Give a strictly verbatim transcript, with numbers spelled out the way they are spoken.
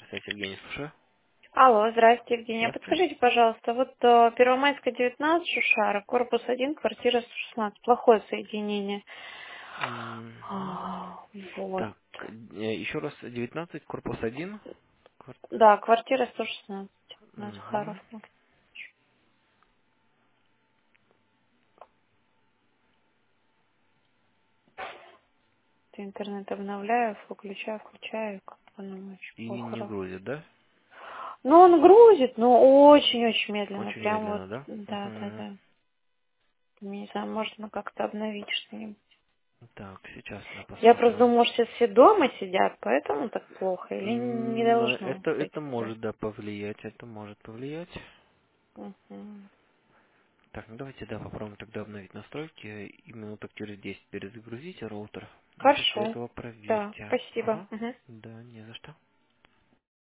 Здравствуйте, Евгений, слушаю. Алло, здрасте, Евгения. Здравствуйте. Подскажите, пожалуйста, вот э, Первомайская, девятнадцать, Шушара, корпус один, квартира сто шестнадцать. Плохое соединение. Мгм. А, Вот. Так, э, еще раз, девятнадцать, корпус один. Квар- Да, квартира сто шестнадцать. На Захаров. Мгм. Ты интернет обновляю, выключаю, включаю, как-то оно очень И не плохо. грузит, да? Ну, он грузит, но очень-очень медленно. Очень Прям вот, медленно, да? да, да, Мгм. да. Не знаю, можно как-то обновить что-нибудь. Так, сейчас мы Я просто посмотрим. думала, что все дома сидят, поэтому так плохо. Или не М, должно Это, быть это так? может, да, повлиять, это может повлиять. Мгм. Так, ну давайте, да, попробуем тогда обновить настройки. И минуток через десять перезагрузите роутер. И после Хорошо. этого Да, проверьте. спасибо. Ага. Мгм. Да, не за что.